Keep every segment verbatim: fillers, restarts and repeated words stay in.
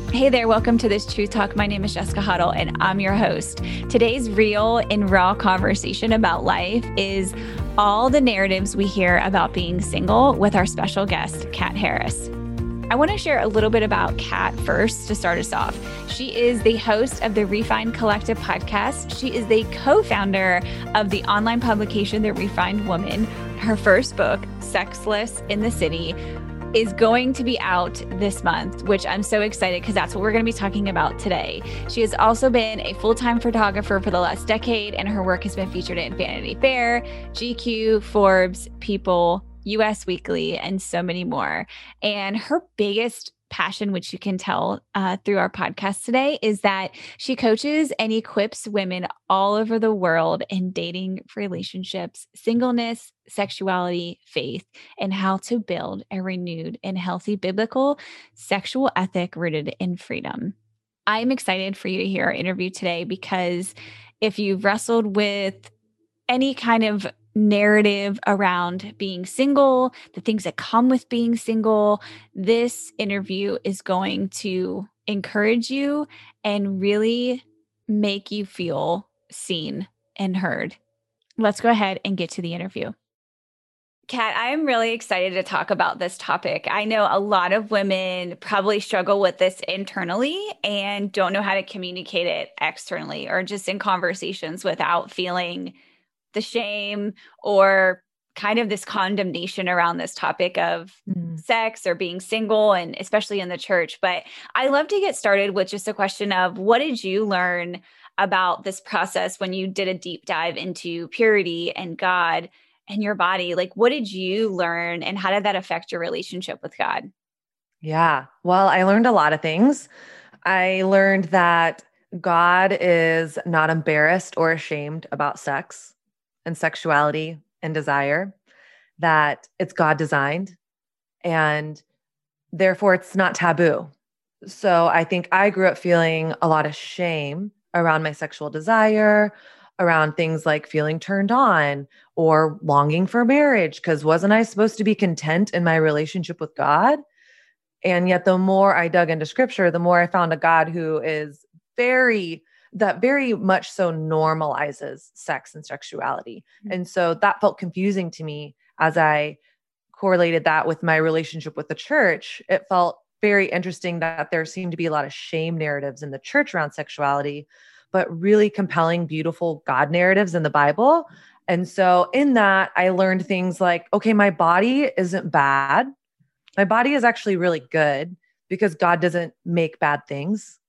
Hey there, welcome to this Truth Talk. My name is Jessica Huddle and I'm your host. Today's real and raw conversation about life is all the narratives we hear about being single with our special guest, Kat Harris. I want to share a little bit about Kat first to start us off. She is the host of the Refined Collective podcast. She is the co-founder of the online publication, The Refined Woman. Her first book, Sexless in the City, is going to be out this month, which I'm so excited because that's what we're going to be talking about today. She has also been a full-time photographer for the last decade, and her work has been featured in Vanity Fair, G Q, Forbes, People, U S Weekly, and so many more. And her biggest passion, which you can tell uh, through our podcast today, is that she coaches and equips women all over the world in dating, relationships, singleness, sexuality, faith, and how to build a renewed and healthy biblical sexual ethic rooted in freedom. I'm excited for you to hear our interview today because if you've wrestled with any kind of narrative around being single, the things that come with being single, this interview is going to encourage you and really make you feel seen and heard. Let's go ahead and get to the interview. Kat, I am really excited to talk about this topic. I know a lot of women probably struggle with this internally and don't know how to communicate it externally or just in conversations without feeling the shame or kind of this condemnation around this topic of mm. sex or being single, and especially in the church. But I love to get started with just a question of what did you learn about this process when you did a deep dive into purity and God and your body? Like, what did you learn and how did that affect your relationship with God? Yeah, well, I learned a lot of things. I learned that God is not embarrassed or ashamed about sex and sexuality and desire, that it's God designed and therefore it's not taboo. So I think I grew up feeling a lot of shame around my sexual desire, around things like feeling turned on or longing for marriage, because wasn't I supposed to be content in my relationship with God? And yet the more I dug into scripture, the more I found a God who is very that very much so normalizes sex and sexuality. Mm-hmm. And so that felt confusing to me as I correlated that with my relationship with the church. It felt very interesting that there seemed to be a lot of shame narratives in the church around sexuality, but really compelling, beautiful God narratives in the Bible. And so in that, I learned things like, okay, my body isn't bad. My body is actually really good because God doesn't make bad things.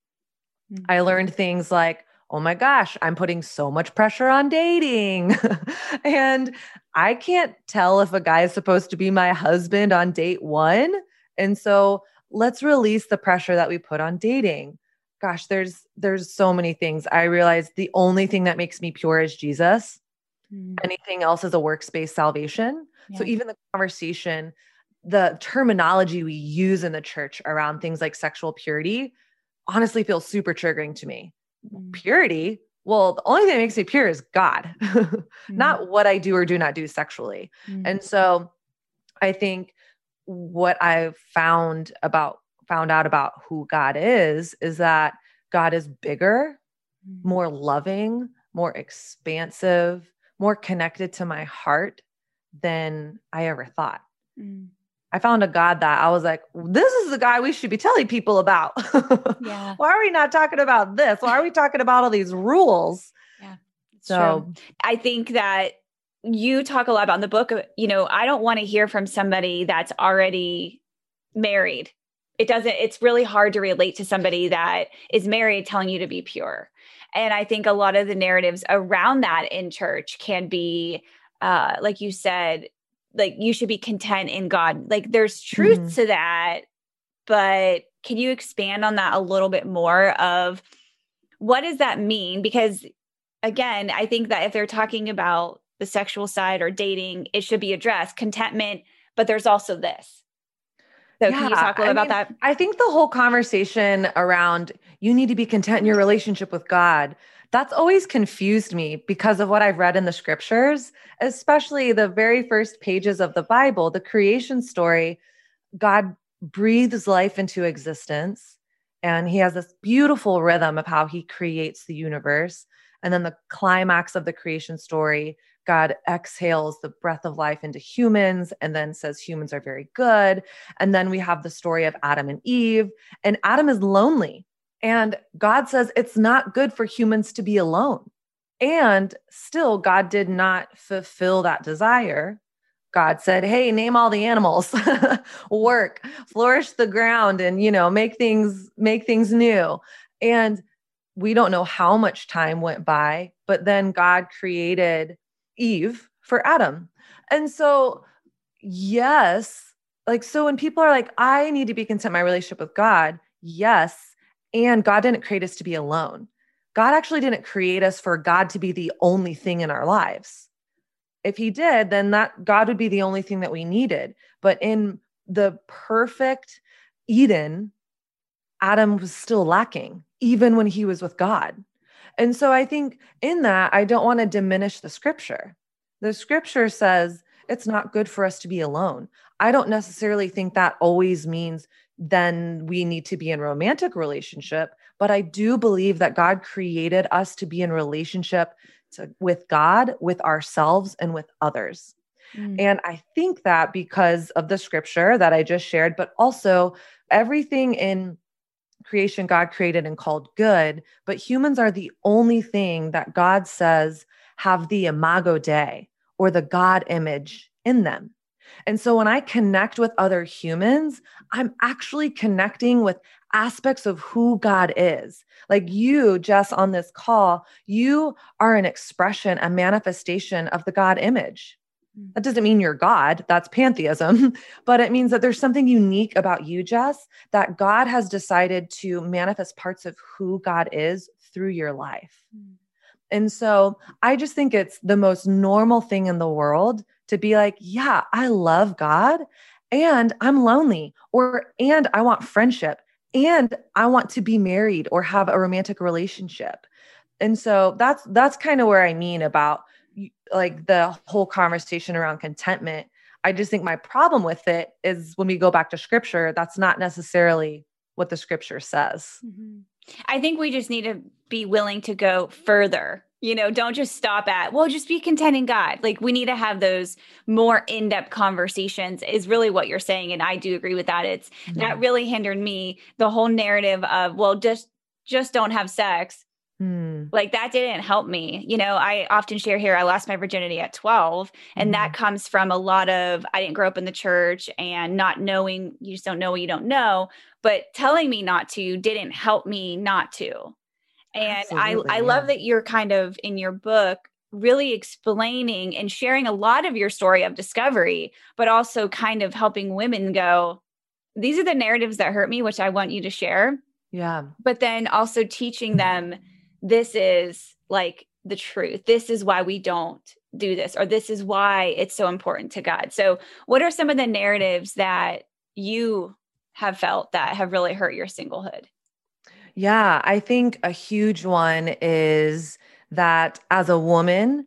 I learned things like, oh my gosh, I'm putting so much pressure on dating. And I can't tell if a guy is supposed to be my husband on date one. And so let's release the pressure that we put on dating. Gosh, there's there's so many things. I realized the only thing that makes me pure is Jesus. Mm. Anything else is a works-based salvation. Yeah. So even the conversation, the terminology we use in the church around things like sexual purity honestly feels super triggering to me. Mm. Purity? Well, the only thing that makes me pure is God, mm. not what I do or do not do sexually. Mm. And so I think what I've found about, found out about who God is, is that God is bigger, mm. more loving, more expansive, more connected to my heart than I ever thought. Mm. I found a God that I was like, this is the guy we should be telling people about. Yeah. Why are we not talking about this? Why are we talking about all these rules? Yeah. So true. I think that you talk a lot about in the book, you know, I don't want to hear from somebody that's already married. It doesn't, it's really hard to relate to somebody that is married telling you to be pure. And I think a lot of the narratives around that in church can be, uh, like you said, like you should be content in God. Like there's truth mm-hmm. to that, but can you expand on that a little bit more of what does that mean? Because again, I think that if they're talking about the sexual side or dating, it should be addressed, contentment, but there's also this. So yeah, can you talk a little I about mean, that? I think the whole conversation around you need to be content in your relationship with God, that's always confused me because of what I've read in the scriptures, especially the very first pages of the Bible, the creation story. God breathes life into existence And he has this beautiful rhythm of how he creates the universe. And then the climax of the creation story, God exhales the breath of life into humans and then says humans are very good. And then we have the story of Adam and Eve, and Adam is lonely. And God says it's not good for humans to be alone. And still, God did not fulfill that desire. God said, hey, name all the animals, work, flourish the ground, and, you know, make things, make things new. And we don't know how much time went by, but then God created Eve for Adam. And so, yes, like, so when people are like, I need to be content in my relationship with God, yes. And God didn't create us to be alone. God actually didn't create us for God to be the only thing in our lives. If he did, then that God would be the only thing that we needed. But in the perfect Eden, Adam was still lacking, even when he was with God. And so I think in that, I don't want to diminish the scripture. The scripture says it's not good for us to be alone. I don't necessarily think that always means then we need to be in romantic relationship, but I do believe that God created us to be in relationship to, with God, with ourselves, and with others. Mm. And I think that because of the scripture that I just shared, but also everything in creation God created and called good, but humans are the only thing that God says have the imago Dei, or the God image in them. And so when I connect with other humans, I'm actually connecting with aspects of who God is. Like you, Jess, on this call, you are an expression, a manifestation of the God image. That doesn't mean you're God. That's pantheism. But it means that there's something unique about you, Jess, that God has decided to manifest parts of who God is through your life. Mm. And so I just think it's the most normal thing in the world to be like, yeah, I love God and I'm lonely, or, and I want friendship, and I want to be married or have a romantic relationship. And so that's, that's kind of where I mean about like the whole conversation around contentment. I just think my problem with it is when we go back to scripture, that's not necessarily what the scripture says. Mm-hmm. I think we just need to be willing to go further. You know, don't just stop at, well, just be content in God. Like we need to have those more in-depth conversations is really what you're saying. And I do agree with that. It's mm-hmm. that really hindered me. The whole narrative of, well, just, just don't have sex. Mm. Like that didn't help me. You know, I often share here, I lost my virginity at twelve. And mm-hmm. that comes from a lot of, I didn't grow up in the church and not knowing, you just don't know what you don't know, but telling me not to didn't help me not to. And Absolutely, I, I yeah. love that you're kind of in your book, really explaining and sharing a lot of your story of discovery, but also kind of helping women go, these are the narratives that hurt me, which I want you to share. Yeah. But then also teaching them, this is like the truth. This is why we don't do this, or this is why it's so important to God. So what are some of the narratives that you have felt that have really hurt your singlehood? Yeah, I think a huge one is that as a woman,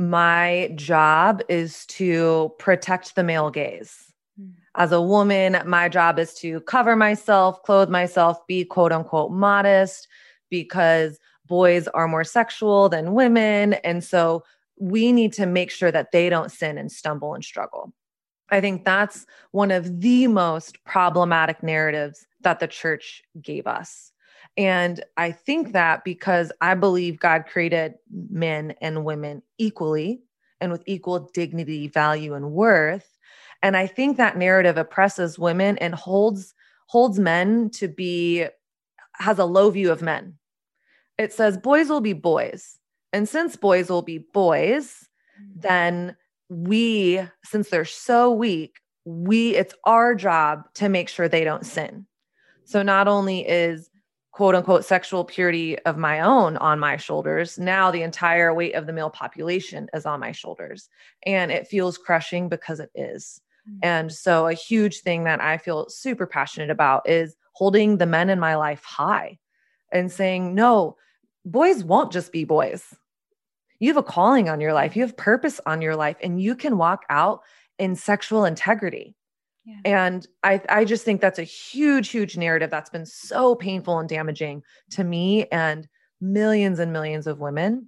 my job is to protect the male gaze. As a woman, my job is to cover myself, clothe myself, be quote unquote modest, because boys are more sexual than women. And so we need to make sure that they don't sin and stumble and struggle. I think that's one of the most problematic narratives that the church gave us. And I think that because I believe God created men and women equally and with equal dignity, value, and worth. And I think that narrative oppresses women and holds, holds men to be, has a low view of men. It says boys will be boys. And since boys will be boys, then we, since they're so weak, we, it's our job to make sure they don't sin. So not only is quote unquote sexual purity of my own on my shoulders, now the entire weight of the male population is on my shoulders. And it feels crushing because it is. Mm-hmm. And so a huge thing that I feel super passionate about is holding the men in my life high and saying, no, boys won't just be boys. You have a calling on your life. You have purpose on your life, and you can walk out in sexual integrity. Yeah. And I, I just think that's a huge, huge narrative that's been so painful and damaging to me and millions and millions of women.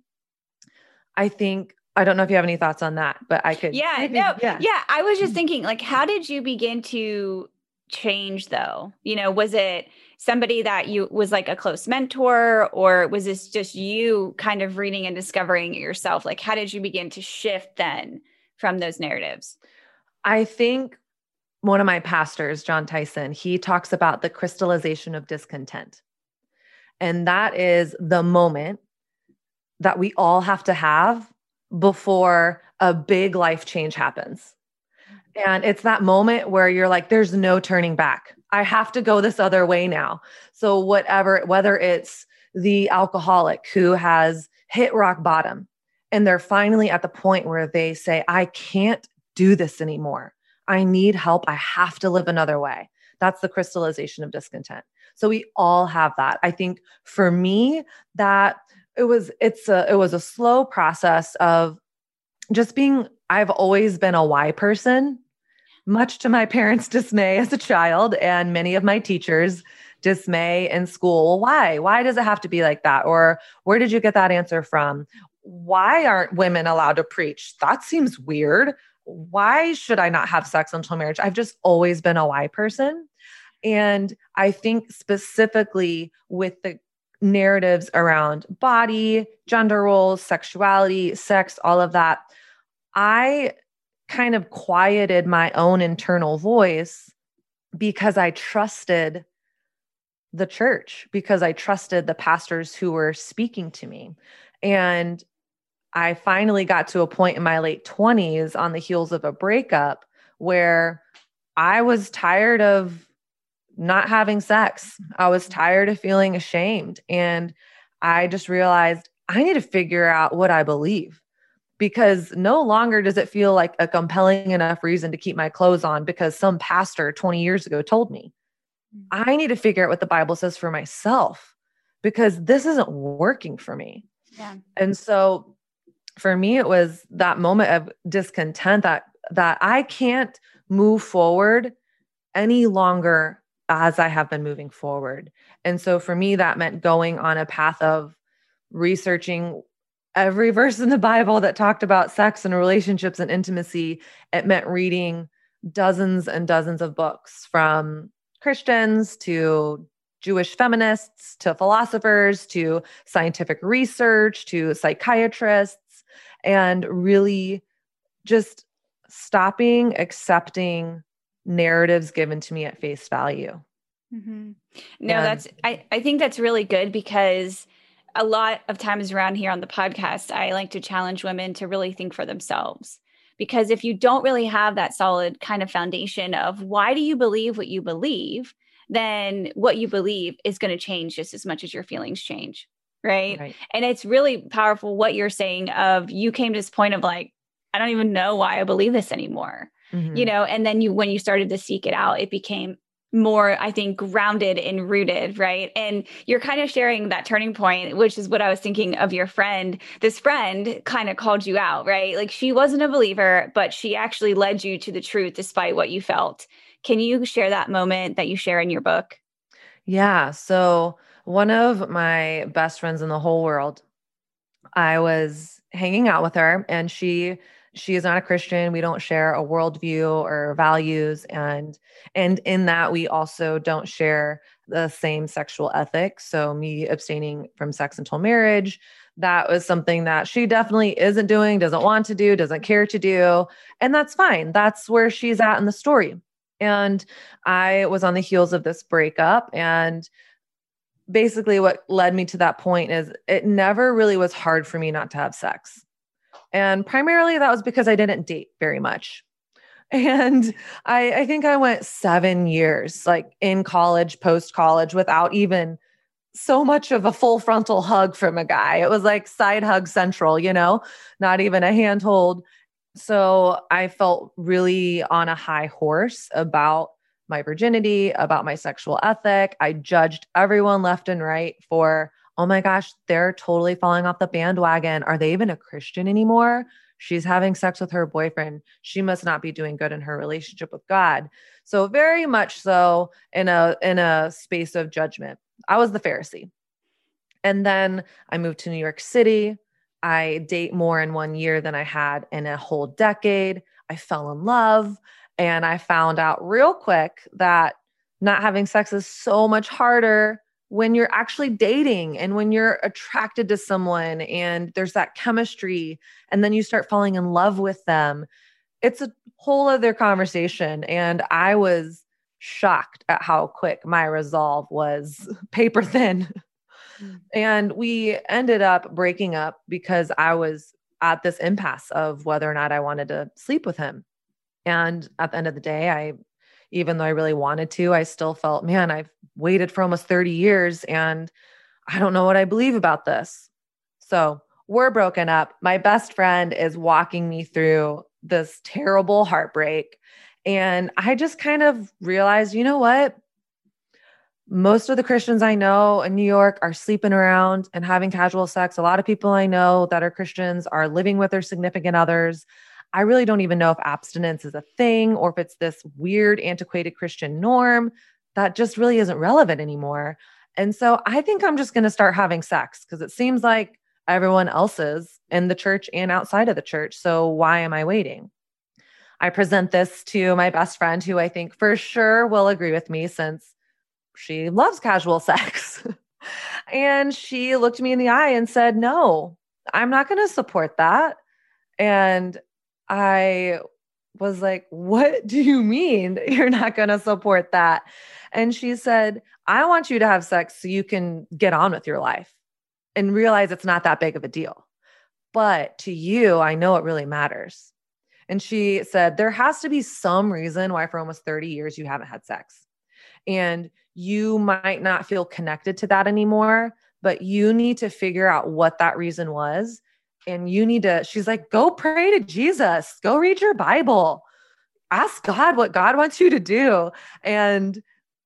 I think, I don't know if you have any thoughts on that, but I could. Yeah, I could, no, yeah. yeah. I was just thinking, like, how did you begin to change though? You know, was it somebody that you was like a close mentor, or was this just you kind of reading and discovering it yourself? Like, how did you begin to shift then from those narratives? I think one of my pastors, John Tyson, he talks about the crystallization of discontent. And that is the moment that we all have to have before a big life change happens. And it's that moment where you're like, there's no turning back. I have to go this other way now. So whatever, whether it's the alcoholic who has hit rock bottom and they're finally at the point where they say, I can't do this anymore. I need help. I have to live another way. That's the crystallization of discontent. So we all have that. I think for me, that it was, it's a, it was a slow process of just being, I've always been a why person, much to my parents' dismay as a child and many of my teachers' dismay in school. Well, why? Why does it have to be like that? Or where did you get that answer from? Why aren't women allowed to preach? That seems weird. Why should I not have sex until marriage? I've just always been a why person. And I think specifically with the narratives around body, gender roles, sexuality, sex, all of that, I kind of quieted my own internal voice because I trusted the church, because I trusted the pastors who were speaking to me. And I finally got to a point in my late twenties on the heels of a breakup where I was tired of not having sex. I was tired of feeling ashamed. And I just realized I need to figure out what I believe, because no longer does it feel like a compelling enough reason to keep my clothes on because some pastor twenty years ago told me. I need to figure out what the Bible says for myself, because this isn't working for me. Yeah. And so for me, it was that moment of discontent that, that I can't move forward any longer as I have been moving forward. And so for me, that meant going on a path of researching every verse in the Bible that talked about sex and relationships and intimacy. It meant reading dozens and dozens of books, from Christians to Jewish feminists to philosophers to scientific research to psychiatrists, and really just stopping accepting narratives given to me at face value. Mm-hmm. No, And that's, I, I think that's really good, because a lot of times around here on the podcast, I like to challenge women to really think for themselves. Because if you don't really have that solid kind of foundation of why do you believe what you believe, then what you believe is going to change just as much as your feelings change. Right? right. And it's really powerful what you're saying of you came to this point of like, I don't even know why I believe this anymore. Mm-hmm. You know, and then you, when you started to seek it out, it became more, I think, grounded and rooted, right? And you're kind of sharing that turning point, which is what I was thinking of your friend. This friend kind of called you out, right? Like, she wasn't a believer, but she actually led you to the truth despite what you felt. Can you share that moment that you share in your book? Yeah. So one of my best friends in the whole world, I was hanging out with her, and she she is not a Christian. We don't share a worldview or values. And and in that, we also don't share the same sexual ethics. So me abstaining from sex until marriage, that was something that she definitely isn't doing, doesn't want to do, doesn't care to do. And that's fine. That's where she's at in the story. And I was on the heels of this breakup, and basically what led me to that point is it never really was hard for me not to have sex. And primarily that was because I didn't date very much. And I, I think I went seven years, like in college, post college, without even so much of a full frontal hug from a guy. It was like side hug central, you know, not even a handhold. So I felt really on a high horse about my virginity, about my sexual ethic. I judged everyone left and right for, oh my gosh, they're totally falling off the bandwagon. Are they even a Christian anymore? She's having sex with her boyfriend. She must not be doing good in her relationship with God. So very much so in a, in a space of judgment. I was the Pharisee. And then I moved to New York City. I date more in one year than I had in a whole decade. I fell in love and I found out real quick that not having sex is so much harder when you're actually dating and when you're attracted to someone and there's that chemistry and then you start falling in love with them. It's a whole other conversation. And I was shocked at how quick my resolve was paper thin. Mm. And we ended up breaking up because I was at this impasse of whether or not I wanted to sleep with him. And at the end of the day, I, even though I really wanted to, I still felt, man, I've waited for almost thirty years and I don't know what I believe about this. So we're broken up. My best friend is walking me through this terrible heartbreak. And I just kind of realized, you know what? Most of the Christians I know in New York are sleeping around and having casual sex. A lot of people I know that are Christians are living with their significant others. I really don't even know if abstinence is a thing or if it's this weird, antiquated Christian norm that just really isn't relevant anymore. And so I think I'm just going to start having sex because it seems like everyone else is in the church and outside of the church. So why am I waiting? I present this to my best friend, who I think for sure will agree with me since she loves casual sex. And she looked me in the eye and said, no, I'm not going to support that. And I was like, what do you mean you're not going to support that? And she said, I want you to have sex so you can get on with your life and realize it's not that big of a deal. But to you, I know it really matters. And she said, there has to be some reason why for almost thirty years you haven't had sex. And you might not feel connected to that anymore, but you need to figure out what that reason was. And you need to, she's like, go pray to Jesus, go read your Bible, ask God what God wants you to do. And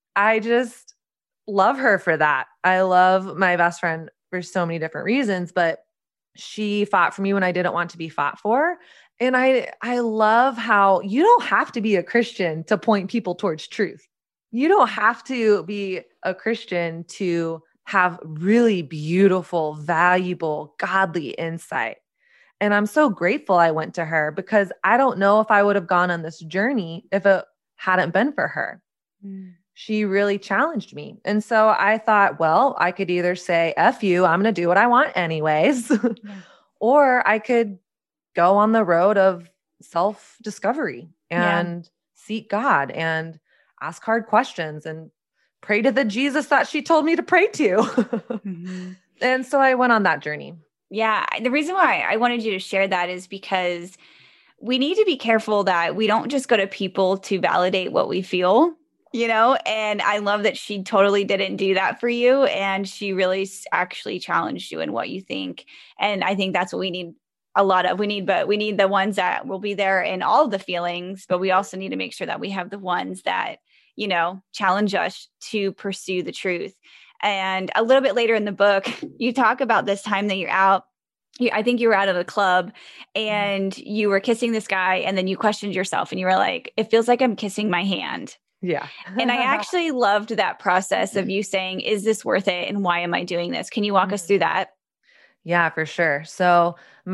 I just love her for that. I love my best friend for so many different reasons, but she fought for me when I didn't want to be fought for. And I, I love how you don't have to be a Christian to point people towards truth. You don't have to be a Christian to have really beautiful, valuable, godly insight. And I'm so grateful I went to her because I don't know if I would have gone on this journey if it hadn't been for her. Mm. She really challenged me. And so I thought, well, I could either say, F you, I'm going to do what I want anyways, yeah. Or I could go on the road of self-discovery and yeah. seek God and ask hard questions and pray to the Jesus that she told me to pray to. Mm-hmm. And so I went on that journey. Yeah. The reason why I wanted you to share that is because we need to be careful that we don't just go to people to validate what we feel, you know, and I love that she totally didn't do that for you. And she really actually challenged you in what you think. And I think that's what we need a lot of. We need, but we need the ones that will be there in all of the feelings, but we also need to make sure that we have the ones that, you know, challenge us to pursue the truth. And a little bit later in the book, you talk about this time that you're out. You, I think you were out of the club and you were kissing this guy and then you questioned yourself and you were like, it feels like I'm kissing my hand. Yeah. And I actually loved that process of you saying, is this worth it? And why am I doing this? Can you walk us through that? Yeah, for sure. So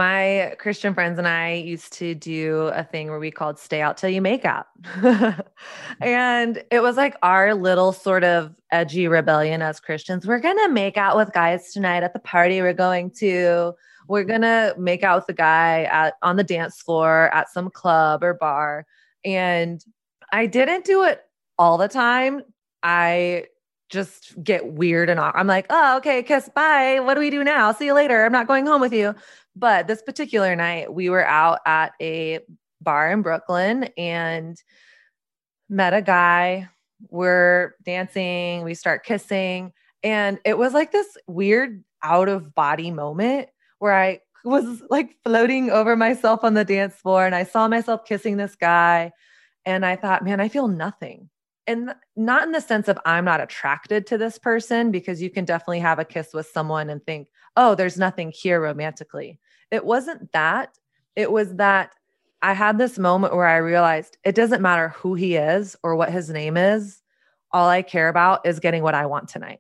my Christian friends and I used to do a thing where we called stay out till you make out. And it was like our little sort of edgy rebellion as Christians. We're going to make out with guys tonight at the party we're going to. We're going to make out with the guy at, on the dance floor at some club or bar. And I didn't do it all the time. I just get weird and I'm like, oh, okay, kiss, bye. What do we do now? See you later. I'm not going home with you. But this particular night, we were out at a bar in Brooklyn and met a guy. We're dancing. We start kissing. And it was like this weird out of body moment where I was like floating over myself on the dance floor and I saw myself kissing this guy. And I thought, man, I feel nothing. And not in the sense of I'm not attracted to this person, because you can definitely have a kiss with someone and think, oh, there's nothing here romantically. It wasn't that. It was that I had this moment where I realized it doesn't matter who he is or what his name is. All I care about is getting what I want tonight.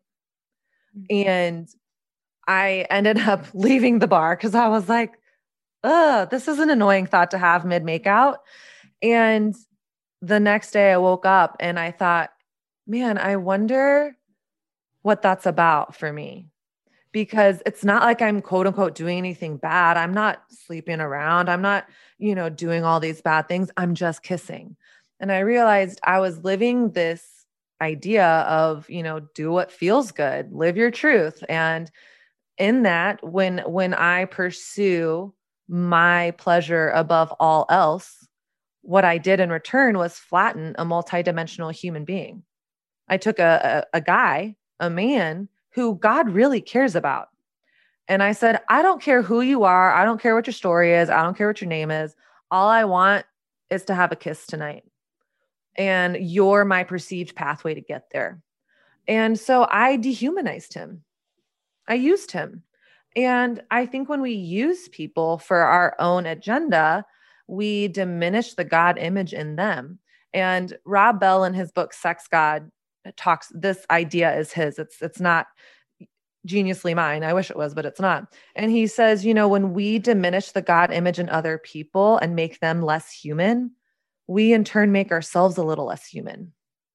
And I ended up leaving the bar because I was like, ugh, this is an annoying thought to have mid makeout. And the next day I woke up and I thought, man, I wonder what that's about for me. Because it's not like I'm quote unquote doing anything bad. I'm not sleeping around. I'm not, you know, doing all these bad things. I'm just kissing. And I realized I was living this idea of, you know, do what feels good, live your truth. And in that, when when I pursue my pleasure above all else, what I did in return was flatten a multidimensional human being. I took a, a, a guy, a man who God really cares about. And I said, I don't care who you are. I don't care what your story is. I don't care what your name is. All I want is to have a kiss tonight. And you're my perceived pathway to get there. And so I dehumanized him. I used him. And I think when we use people for our own agenda, we diminish the God image in them. And Rob Bell in his book, Sex God, talks, this idea is his. It's, it's not geniusly mine. I wish it was, but it's not. And he says, you know, when we diminish the God image in other people and make them less human, we in turn make ourselves a little less human.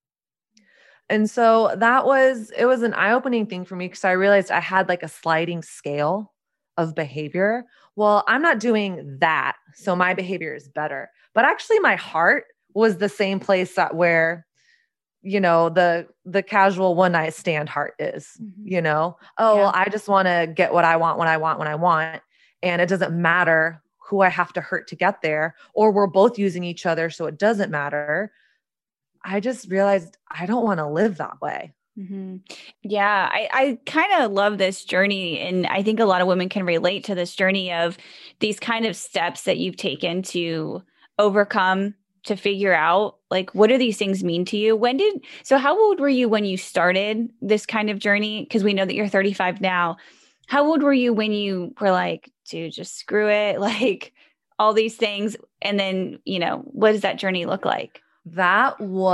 And so that was, it was an eye-opening thing for me because I realized I had like a sliding scale of behavior. Well, I'm not doing that, so my behavior is better. But actually my heart was the same place that where, you know, the, the casual one night stand heart is, mm-hmm. you know, oh, yeah. well, I just want to get what I want, when I want, when I want. And it doesn't matter who I have to hurt to get there, or we're both using each other. So it doesn't matter. I just realized I don't want to live that way. Mm-hmm. Yeah, I, I kind of love this journey. And I think a lot of women can relate to this journey of these kind of steps that you've taken to overcome, to figure out, like, what do these things mean to you? When did, so how old were you when you started this kind of journey? Because we know that you're thirty-five now. How old were you when you were like, dude, just screw it, like all these things? And then, you know, what does that journey look like? That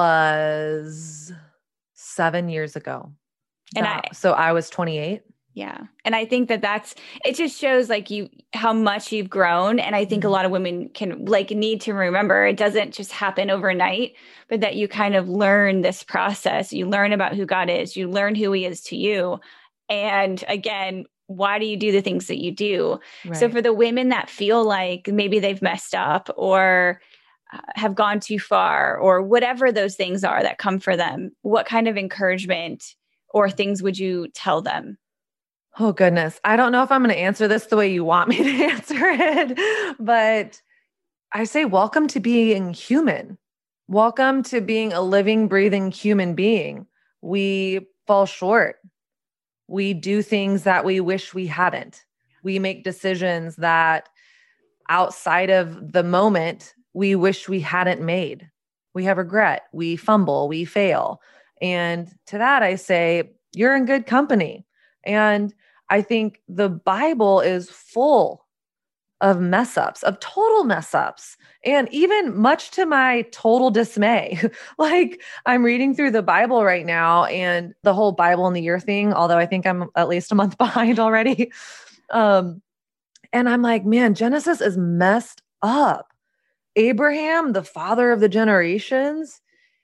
was seven years ago. And that, I, so I was twenty-eight. Yeah. And I think that that's, it just shows like you, how much you've grown. And I think mm-hmm. a lot of women can like need to remember it doesn't just happen overnight, but that you kind of learn this process. You learn about who God is, you learn who he is to you. And again, why do you do the things that you do? Right. So for the women that feel like maybe they've messed up or uh, have gone too far or whatever those things are that come for them, what kind of encouragement or things would you tell them? Oh, goodness. I don't know if I'm going to answer this the way you want me to answer it, but I say, welcome to being human. Welcome to being a living, breathing human being. We fall short. We do things that we wish we hadn't. We make decisions that outside of the moment, we wish we hadn't made. We have regret. We fumble. We fail. And to that, I say, you're in good company. And I think the Bible is full of mess ups, of total mess ups. And even much to my total dismay, like I'm reading through the Bible right now and the whole Bible in the year thing, although I think I'm at least a month behind already. Um, and I'm like, man, Genesis is messed up. Abraham, the father of the generations,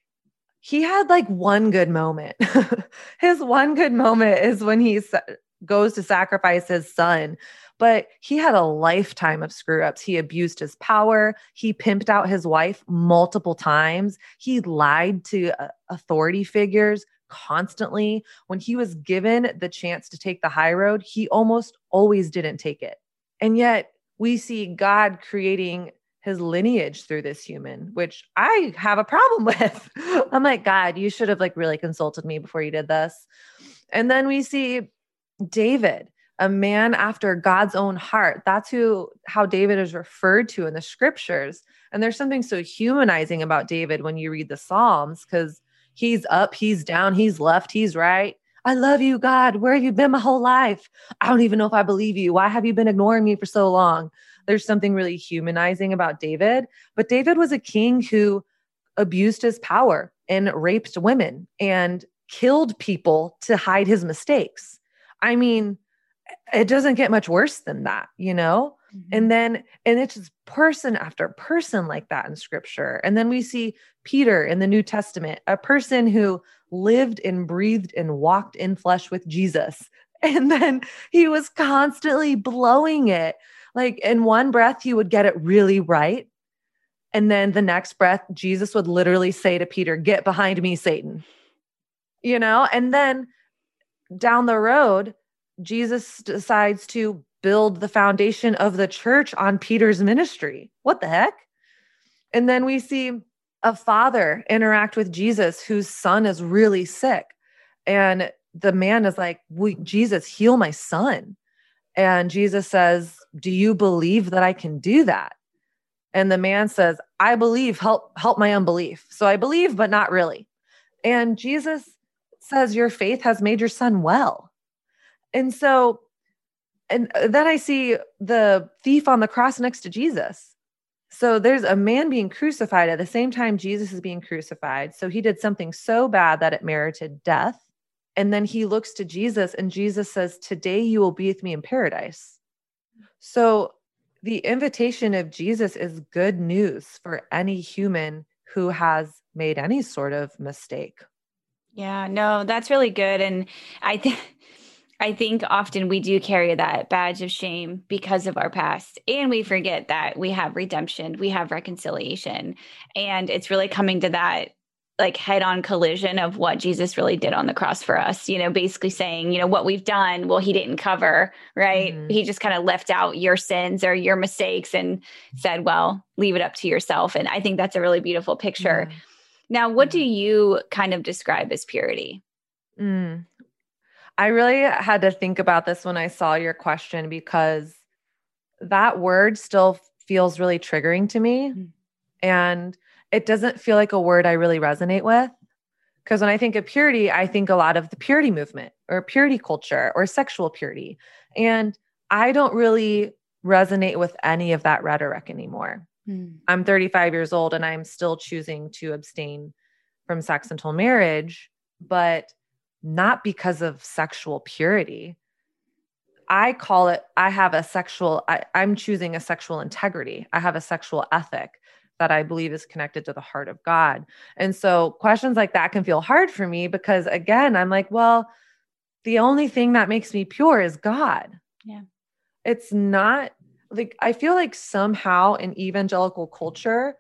he had like one good moment. His one good moment is when he goes to sacrifice his son. But he had a lifetime of screw ups. He abused his power. He pimped out his wife multiple times. He lied to uh, authority figures constantly. When he was given the chance to take the high road, he almost always didn't take it. And yet we see God creating his lineage through this human, which I have a problem with. I'm like, God, you should have like really consulted me before you did this. And then we see David, a man after God's own heart. That's who, how David is referred to in the scriptures. And there's something so humanizing about David when you read the Psalms, because he's up, he's down, he's left, he's right. I love you, God. Where have you been my whole life? I don't even know if I believe you. Why have you been ignoring me for so long? there's something really humanizing about David. But David was a king who abused his power and raped women and killed people to hide his mistakes. I mean, it doesn't get much worse than that, you know? Mm-hmm. And then, and it's just person after person like that in scripture. And then we see Peter in the New Testament, a person who lived and breathed and walked in flesh with Jesus. And then he was constantly blowing it. Like in one breath, he would get it really right. And then the next breath, Jesus would literally say to Peter, "Get behind me, Satan." You know, and then down the road, Jesus decides to build the foundation of the church on Peter's ministry. What the heck? And then we see a father interact with Jesus whose son is really sick. And the man is like, "Jesus, heal my son." And Jesus says, "Do you believe that I can do that?" And the man says, "I believe, help, help my unbelief." So I believe, but not really. And Jesus says, "Your faith has made your son well." And so, and then I see the thief on the cross next to Jesus. So there's a man being crucified at the same time Jesus is being crucified. So he did something so bad that it merited death. And then he looks to Jesus and Jesus says, "Today you will be with me in paradise." So the invitation of Jesus is good news for any human who has made any sort of mistake. Yeah, no, that's really good. And I think, I think often we do carry that badge of shame because of our past, and we forget that we have redemption, we have reconciliation. And it's really coming to that like head-on collision of what Jesus really did on the cross for us, you know, basically saying, you know, what we've done, well, he didn't cover, right? Mm-hmm. He just kind of left out your sins or your mistakes and said, well, leave it up to yourself. And I think that's a really beautiful picture. Yeah. Now, what do you kind of describe as purity? Mm. I really had to think about this when I saw your question, because that word still feels really triggering to me. Mm. And it doesn't feel like a word I really resonate with. Because when I think of purity, I think a lot of the purity movement or purity culture or sexual purity. And I don't really resonate with any of that rhetoric anymore. Mm. I'm thirty-five years old and I'm still choosing to abstain from sex until marriage, but not because of sexual purity. I call it, I have a sexual, I, I'm choosing a sexual integrity. I have a sexual ethic that I believe is connected to the heart of God. And so questions like that can feel hard for me because, again, I'm like, well, the only thing that makes me pure is God. Yeah. It's not like, I feel like somehow in evangelical culture,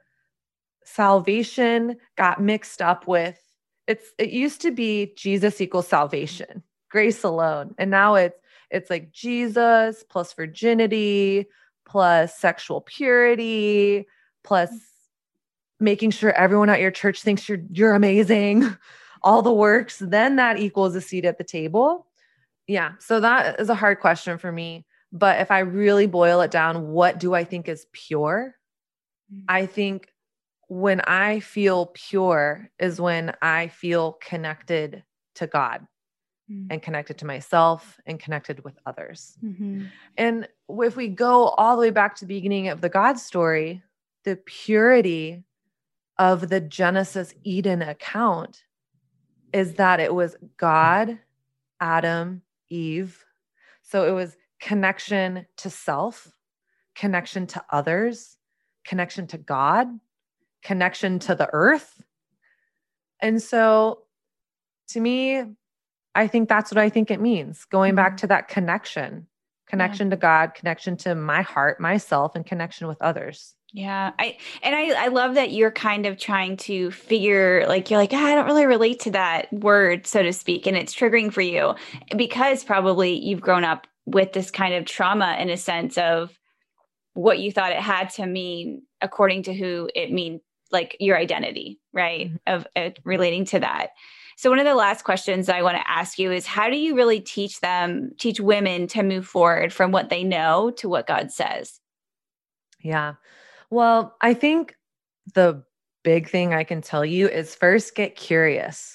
salvation got mixed up with, it's, it used to be Jesus equals salvation, grace alone. And now it's, it's like Jesus plus virginity, plus sexual purity, plus making sure everyone at your church thinks you're, you're amazing, all the works, then that equals a seat at the table. Yeah. So that is a hard question for me. But if I really boil it down, what do I think is pure? Mm-hmm. I think when I feel pure is when I feel connected to God mm-hmm. and connected to myself and connected with others. Mm-hmm. And if we go all the way back to the beginning of the God story, the purity of the Genesis Eden account is that it was God, Adam, Eve. So it was connection to self, connection to others, connection to God, connection to the earth. And so to me, I think that's what I think it means. Going mm-hmm. back to that connection, connection yeah. to God, connection to my heart, myself, and connection with others. Yeah. I, and I, I love that you're kind of trying to figure, like, you're like, ah, I don't really relate to that word, so to speak. And it's triggering for you because probably you've grown up with this kind of trauma in a sense of what you thought it had to mean according to who it means, like your identity, right? Mm-hmm. Of uh, relating to that. So one of the last questions I want to ask you is, how do you really teach them, teach women to move forward from what they know to what God says? Yeah. Well, I think the big thing I can tell you is first get curious.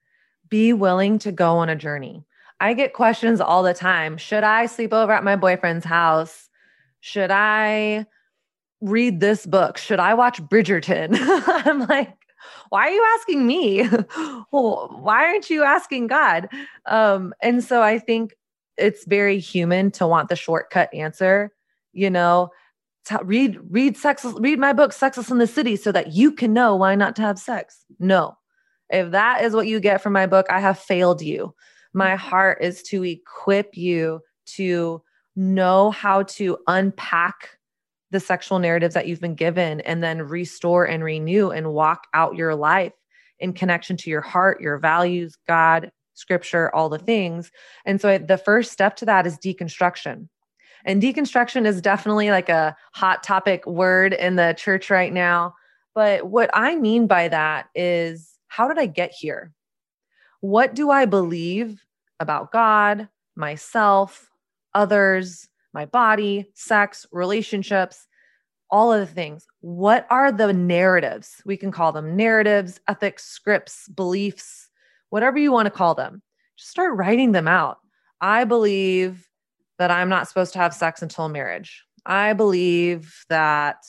Be willing to go on a journey. I get questions all the time. Should I sleep over at my boyfriend's house? Should I read this book? Should I watch Bridgerton? I'm like, why are you asking me? Well, why aren't you asking God? Um, and so I think it's very human to want the shortcut answer, you know, to read, read sex, read my book, Sexless in the City, so that you can know why not to have sex. No, if that is what you get from my book, I have failed you. My heart is to equip you to know how to unpack the sexual narratives that you've been given and then restore and renew and walk out your life in connection to your heart, your values, God, scripture, all the things. And so the first step to that is deconstruction. And deconstruction is definitely like a hot topic word in the church right now. But what I mean by that is, how did I get here? What do I believe about God, myself, others, my body, sex, relationships, all of the things? What are the narratives? We can call them narratives, ethics, scripts, beliefs, whatever you want to call them. Just start writing them out. I believe that I'm not supposed to have sex until marriage. I believe that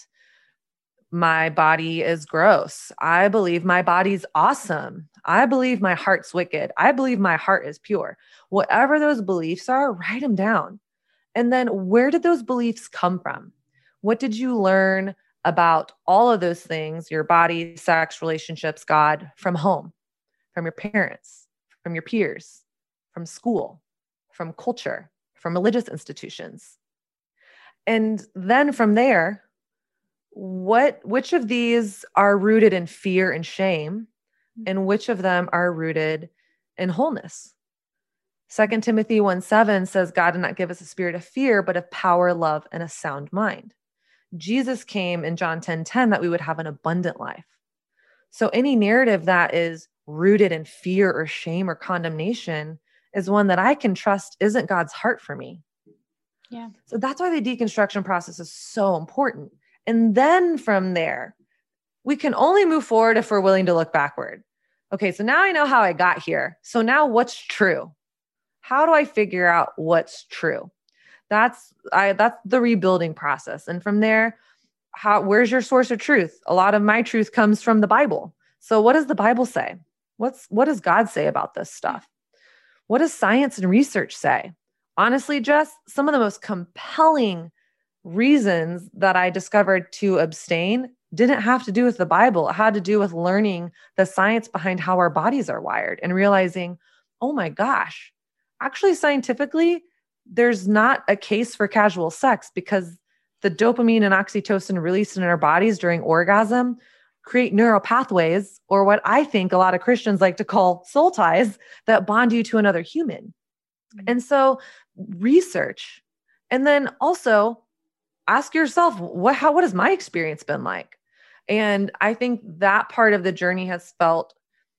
my body is gross. I believe my body's awesome. I believe my heart's wicked. I believe my heart is pure. Whatever those beliefs are, write them down. And then where did those beliefs come from? What did you learn about all of those things, your body, sex, relationships, God, from home, from your parents, from your peers, from school, from culture, from religious institutions? And then from there, what, which of these are rooted in fear and shame, and which of them are rooted in wholeness? Second Timothy one seven says, God did not give us a spirit of fear, but of power, love, and a sound mind. Jesus came in John ten ten that we would have an abundant life. So any narrative that is rooted in fear or shame or condemnation is one that I can trust isn't God's heart for me. Yeah. So that's why the deconstruction process is so important. And then from there, we can only move forward if we're willing to look backward. Okay, so now I know how I got here. So now what's true? How do I figure out what's true? That's I that's the rebuilding process. And from there, how where's your source of truth? A lot of my truth comes from the Bible. So what does the Bible say? What's what does God say about this stuff? What does science and research say? Honestly, Jess, some of the most compelling reasons that I discovered to abstain didn't have to do with the Bible. It had to do with learning the science behind how our bodies are wired and realizing, oh my gosh, actually scientifically, there's not a case for casual sex because the dopamine and oxytocin released in our bodies during orgasm create neural pathways, or what I think a lot of Christians like to call soul ties, that bond you to another human. Mm-hmm. And so research, and then also ask yourself, what, how, what has my experience been like? And I think that part of the journey has felt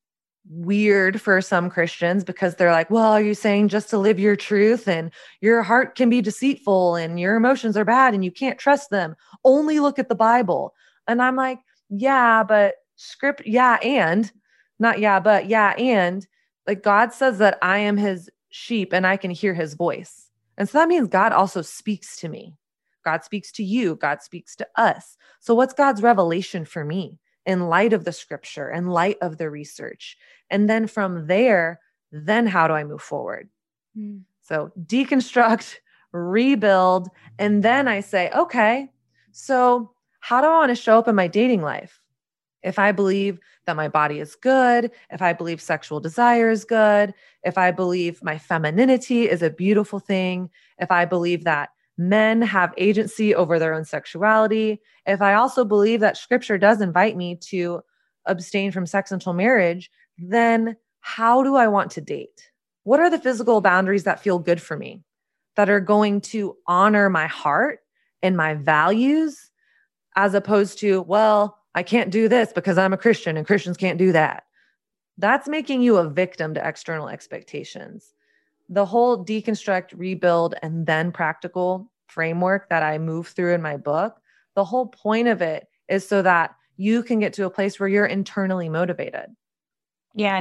weird for some Christians because they're like, well, are you saying just to live your truth and your heart can be deceitful and your emotions are bad and you can't trust them? Only look at the Bible. And I'm like, yeah, but script, yeah, and not yeah, but yeah, and like God says that I am his sheep and I can hear his voice. And so that means God also speaks to me. God speaks to you. God speaks to us. So what's God's revelation for me in light of the scripture, in light of the research? And then from there, then how do I move forward? Mm. So deconstruct, rebuild, and then I say, okay, so how do I want to show up in my dating life? If I believe that my body is good, if I believe sexual desire is good, if I believe my femininity is a beautiful thing, if I believe that men have agency over their own sexuality, if I also believe that scripture does invite me to abstain from sex until marriage, then how do I want to date? What are the physical boundaries that feel good for me, that are going to honor my heart and my values, as opposed to, well, I can't do this because I'm a Christian and Christians can't do that. That's making you a victim to external expectations. The whole deconstruct, rebuild, and then practical framework that I move through in my book, the whole point of it is so that you can get to a place where you're internally motivated. Yeah. No,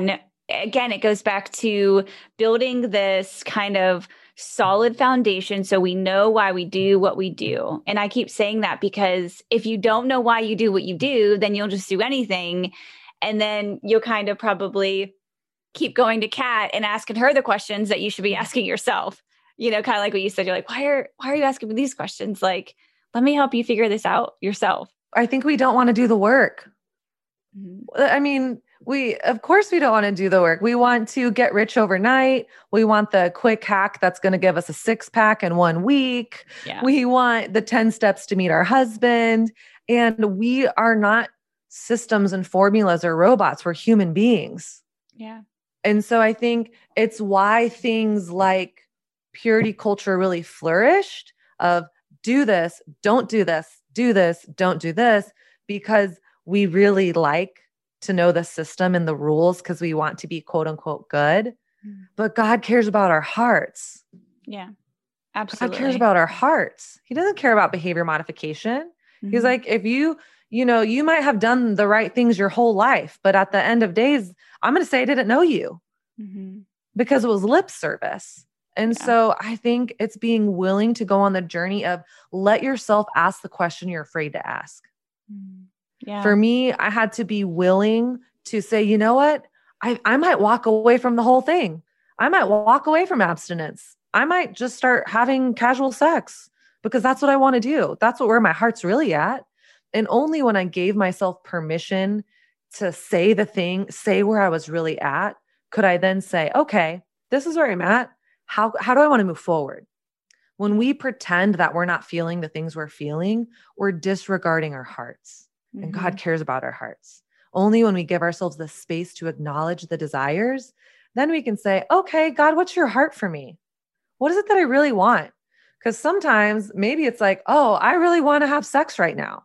again, it goes back to building this kind of solid foundation so we know why we do what we do. And I keep saying that because if you don't know why you do what you do, then you'll just do anything. And then you'll kind of probably keep going to Kat and asking her the questions that you should be asking yourself. You know, kind of like what you said, you're like, why are, why are you asking me these questions? Like, let me help you figure this out yourself. I think we don't want to do the work. Mm-hmm. I mean, we, of course we don't want to do the work. We want to get rich overnight. We want the quick hack that's going to give us a six pack in one week. Yeah. We want the ten steps to meet our husband. And we are not systems and formulas or robots. We're human beings. Yeah. And so I think it's why things like purity culture really flourished of do this, don't do this, do this, don't do this, because we really like to know the system and the rules because we want to be quote unquote good. Mm-hmm. But God cares about our hearts. Yeah, absolutely. God cares about our hearts. He doesn't care about behavior modification. Mm-hmm. He's like, if you, you know, you might have done the right things your whole life, but at the end of days, I'm going to say I didn't know you mm-hmm. because it was lip service. And yeah. so I think it's being willing to go on the journey of let yourself ask the question you're afraid to ask. Mm-hmm. Yeah. For me, I had to be willing to say, you know what? I, I might walk away from the whole thing. I might walk away from abstinence. I might just start having casual sex because that's what I want to do. That's what, where my heart's really at. And only when I gave myself permission to say the thing, say where I was really at, could I then say, okay, this is where I'm at. How, how do I want to move forward? When we pretend that we're not feeling the things we're feeling, we're disregarding our hearts. Mm-hmm. And God cares about our hearts. Only when we give ourselves the space to acknowledge the desires, then we can say, okay, God, what's your heart for me? What is it that I really want? Because sometimes maybe it's like, oh, I really want to have sex right now.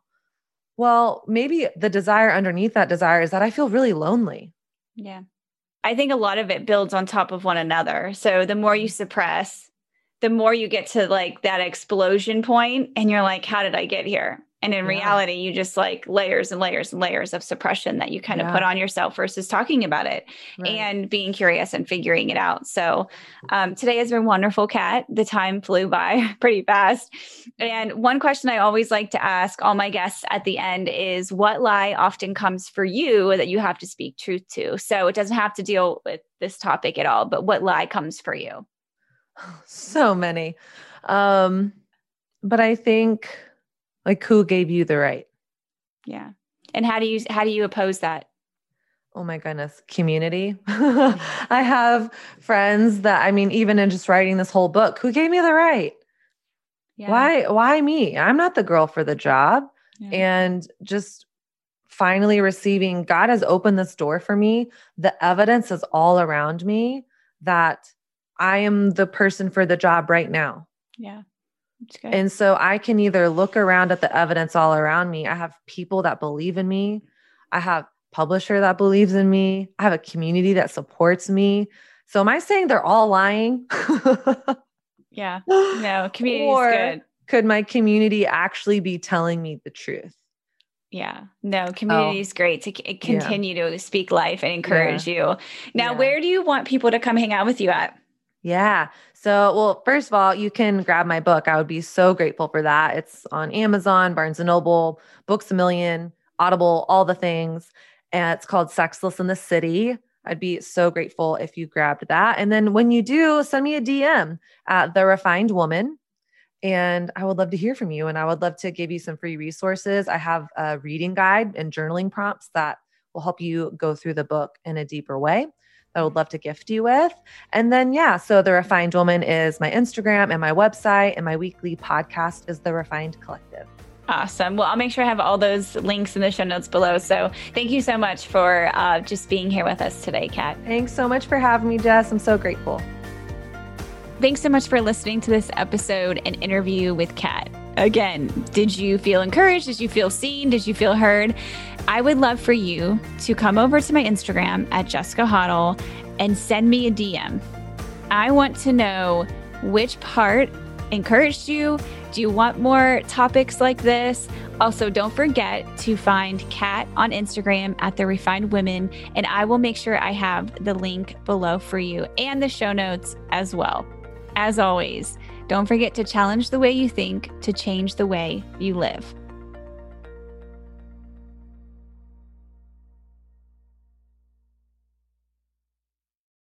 Well, maybe the desire underneath that desire is that I feel really lonely. Yeah. I think a lot of it builds on top of one another. So the more you suppress, the more you get to like that explosion point and you're like, how did I get here? And in yeah. reality, you just like layers and layers and layers of suppression that you kind yeah. of put on yourself versus talking about it right. and being curious and figuring it out. So um, today has been wonderful, Kat. The time flew by pretty fast. And one question I always like to ask all my guests at the end is what lie often comes for you that you have to speak truth to? So it doesn't have to deal with this topic at all, but what lie comes for you? So many. Um, but I think... Like who gave you the right? Yeah. And how do you, how do you oppose that? Oh my goodness. Community. I have friends that, I mean, even in just writing this whole book, who gave me the right? Yeah. Why, why me? I'm not the girl for the job. Yeah. And just finally receiving, God has opened this door for me. The evidence is all around me that I am the person for the job right now. Yeah. And so I can either look around at the evidence all around me. I have people that believe in me. I have a publisher that believes in me. I have a community that supports me. So am I saying they're all lying? Yeah. No, community is good. Could my community actually be telling me the truth? Yeah. No, community is oh. great to c- continue yeah. to speak life and encourage yeah. you. Now, yeah. where do you want people to come hang out with you at? Yeah. So, well, first of all, you can grab my book. I would be so grateful for that. It's on Amazon, Barnes and Noble, Books A Million, Audible, all the things. And it's called Sexless in the City. I'd be so grateful if you grabbed that. And then when you do, send me a D M at The Refined Woman. And I would love to hear from you. And I would love to give you some free resources. I have a reading guide and journaling prompts that will help you go through the book in a deeper way. I would love to gift you with. And then, yeah, so The Refined Woman is my Instagram and my website, and my weekly podcast is The Refined Collective. Awesome. Well, I'll make sure I have all those links in the show notes below. So thank you so much for uh, just being here with us today, Kat. Thanks so much for having me, Jess. I'm so grateful. Thanks so much for listening to this episode and interview with Kat. Again, did you feel encouraged? Did you feel seen? Did you feel heard? I would love for you to come over to my Instagram at Jessica Hoddle and send me a D M. I want to know which part encouraged you, Do you want more topics like this? Also, don't forget to find Kat on Instagram at The Refined Women, and I will make sure I have the link below for you and the show notes as well. As always, don't forget to challenge the way you think to change the way you live.